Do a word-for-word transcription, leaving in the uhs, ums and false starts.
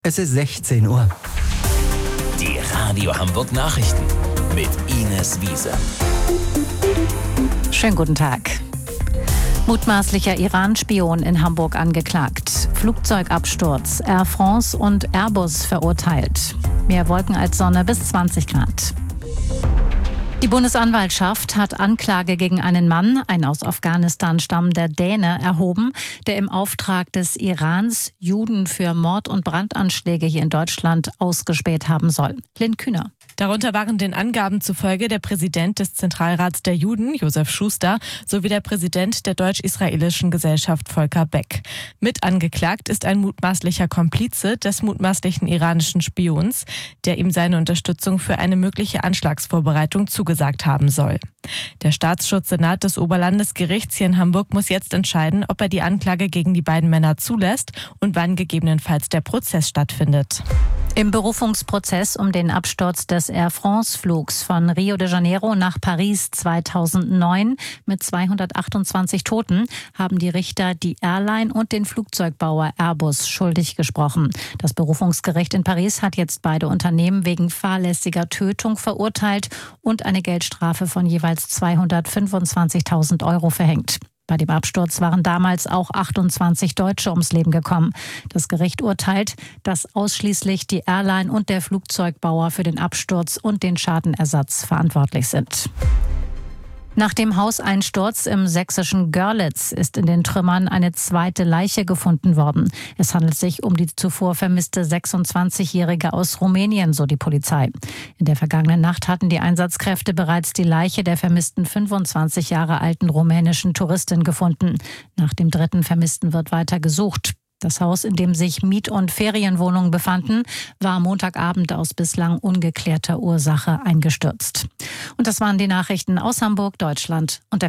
Es ist sechzehn Uhr. Die Radio Hamburg Nachrichten mit Ines Wiese. Schönen guten Tag. Mutmaßlicher Iran-Spion in Hamburg angeklagt. Flugzeugabsturz, Air France und Airbus verurteilt. Mehr Wolken als Sonne bis zwanzig Grad. Die Bundesanwaltschaft hat Anklage gegen einen Mann, ein aus Afghanistan stammender Däne, erhoben, der im Auftrag des Irans Juden für Mord- und Brandanschläge hier in Deutschland ausgespäht haben soll. Lynn Kühner. Darunter waren den Angaben zufolge der Präsident des Zentralrats der Juden, Josef Schuster, sowie der Präsident der deutsch-israelischen Gesellschaft, Volker Beck. Mit angeklagt ist ein mutmaßlicher Komplize des mutmaßlichen iranischen Spions, der ihm seine Unterstützung für eine mögliche Anschlagsvorbereitung zugesagt haben soll. Der Staatsschutzsenat des Oberlandesgerichts hier in Hamburg muss jetzt entscheiden, ob er die Anklage gegen die beiden Männer zulässt und wann gegebenenfalls der Prozess stattfindet. Im Berufungsprozess um den Absturz des Air France-Flugs von Rio de Janeiro nach Paris zweitausendneun mit zweihundertachtundzwanzig Toten haben die Richter die Airline und den Flugzeugbauer Airbus schuldig gesprochen. Das Berufungsgericht in Paris hat jetzt beide Unternehmen wegen fahrlässiger Tötung verurteilt und eine Geldstrafe von jeweils zweihundertfünfundzwanzigtausend Euro verhängt. Bei dem Absturz waren damals auch achtundzwanzig Deutsche ums Leben gekommen. Das Gericht urteilt, dass ausschließlich die Airline und der Flugzeugbauer für den Absturz und den Schadenersatz verantwortlich sind. Nach dem Hauseinsturz im sächsischen Görlitz ist in den Trümmern eine zweite Leiche gefunden worden. Es handelt sich um die zuvor vermisste sechsundzwanzigjährige aus Rumänien, so die Polizei. In der vergangenen Nacht hatten die Einsatzkräfte bereits die Leiche der vermissten fünfundzwanzig Jahre alten rumänischen Touristin gefunden. Nach dem dritten Vermissten wird weiter gesucht. Das Haus, in dem sich Miet- und Ferienwohnungen befanden, war Montagabend aus bislang ungeklärter Ursache eingestürzt. Und das waren die Nachrichten aus Hamburg, Deutschland und der